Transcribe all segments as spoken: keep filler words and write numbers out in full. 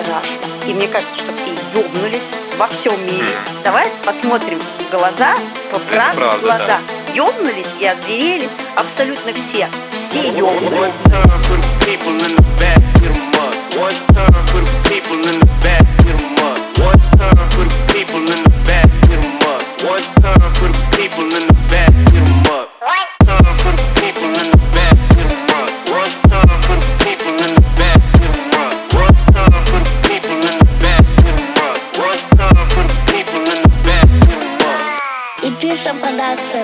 страшно. И мне кажется, что все ёбнулись во всем мире. Давай посмотрим в глаза, по правде в глаза. Да. Ёбнулись и озверели абсолютно все. Все ёбнулись. И пишем продакшн.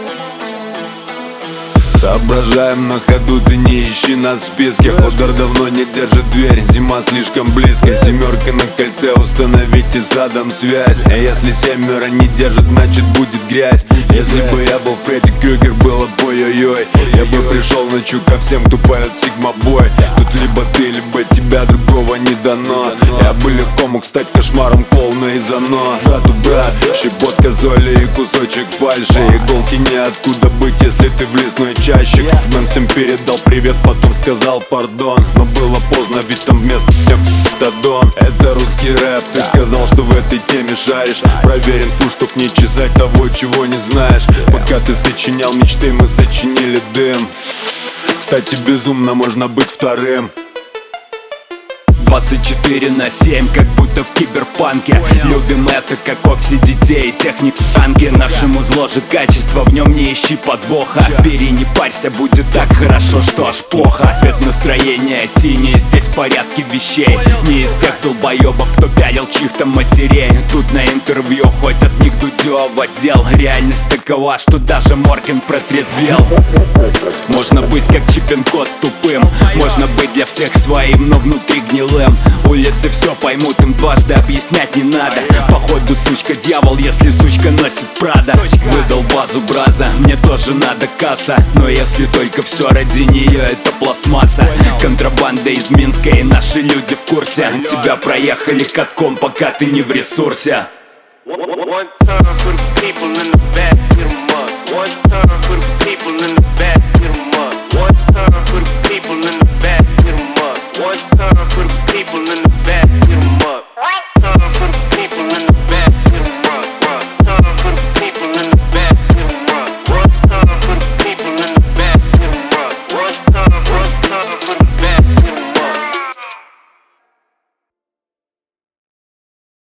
Соображаем на ходу, ты не ищи нас в списке. Ходор давно не держит дверь, зима слишком близко. Семерка на кольце, установите задом связь. А если семеро не держит, значит будет грязь. Если бы я был Фредди Крюгер, было бы ой-ой-ой. Я бы пришел ночью ко всем, кто поет сигма-бой. Тут либо ты, либо тебя, другого не дано. Я бы легко мог стать кошмаром клоуна из «Оно». Брату брат, щепотка золи и кусочек фальши. Иголки неоткуда быть, если ты в лесной чаще. Мэн всем передал привет, потом сказал пардон. Но было поздно, ведь там вместо меня ф***дон. Это русский рэп, ты сказал, что в этой теме шаришь. Проверь инфу, чтоб не чесать того, чего не знаешь. Пока ты сочинял мечты, мы сочинили дым. Кстати, безумно можно быть вторым. двадцать четыре на семь, как будто в киберпанке. Любим это, как окси детей, техник танки. Нашему зло же качество, в нем не ищи подвоха. Бери, не парься, будет так хорошо, что аж плохо. Цвет настроения синий, здесь в порядке вещей. Не из тех долбоебов, кто пялил чьих-то матерей. Тут на интервью хоть от них Дудёв отдел. Реальность такова, что даже Моркин протрезвел. Можно быть как Чипенко с тупым, можно быть для всех своим, но внутри гнилым. Улицы все поймут, им дважды объяснять не надо. Походу сучка дьявол, если сучка носит Прада. Выдал базу браза, мне тоже надо касса. Но если только все ради нее, это пластмасса. Контрабанда из Минска и наши люди в курсе. Тебя проехали катком, пока ты не в ресурсе. One time for the people in the back, hit 'em up. One time for the people in the back.